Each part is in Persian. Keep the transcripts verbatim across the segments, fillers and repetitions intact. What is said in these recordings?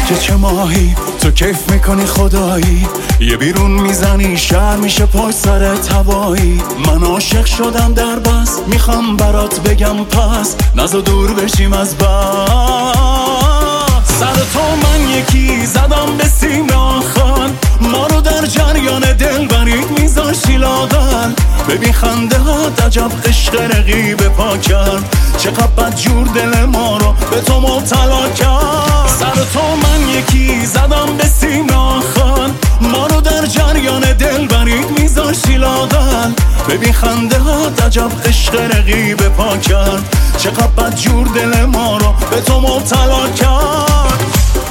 که چه ماهی تو کیف میکنی خدایی، یه بیرون میزنی شهر میشه پای سرت هوایی. من عاشق شدم در بس، میخوام برات بگم پس نزا دور بشیم از بس. سر تو من یکی زدم به سینا خان، ما رو در جریان دل برید میذاشی لاغر. ببین خنده ها عجب عشق رقیب پا کرد، چقدر بدجور دل ما رو به تو مبتلا کرد. سر تو من یکی زدم به سینا خان، ما رو در جریان دل برید میذاشی لاغر. ببین خنده ها عجب عشق رقیب پا کرد، چقدر بدجور دل ما رو به تو مبتلا کرد.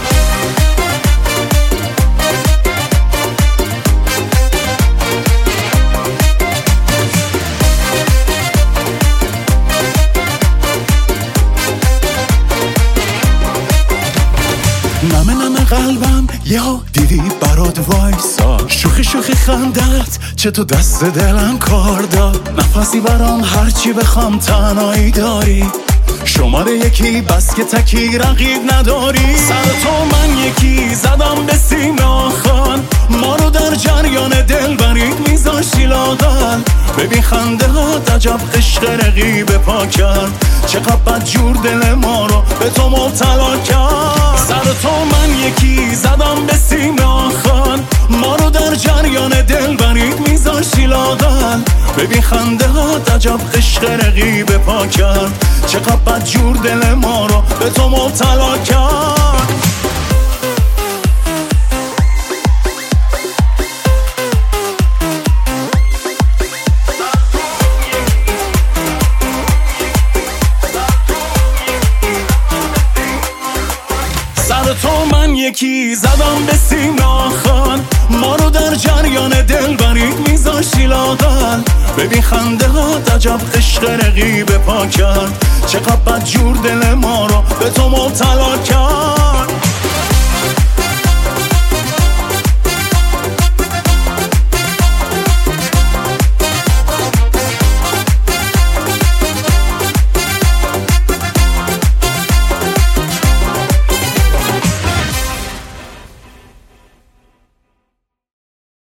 نمه نمه قلبم یهو دیدی برات وایسا، شوخی شوخی خندت چه تو دست دلم کار داد. نفسی برام هرچی بخوام تنهایی داری، شماره یکی بس که تکی رقیب نداری. سر تو من یکی زدم به سینا خان، ما رو در جریان دل برید میذاشی لاغر. ببین خنده ها عجب عشق رقیب پا کرد، چقدر بدجور دل ما رو به تو مبتلا کرد. سر تو من یکی زدم به سینا خان، ما رو در جریان دل برید میذاشی لاغر. ببین خنده ها عجب عشق رقیب پا کرد، چقدر بدجور دل ما رو به تو مبتلا کرد. سر تو من یکی زدم به سینا خان، ما رو در جریان دل برید میذاشی لاغر. ببین خنده ها عجب عشق رقیب پا کرد، چقدر بدجور دل ما رو به تو مبتلا کرد.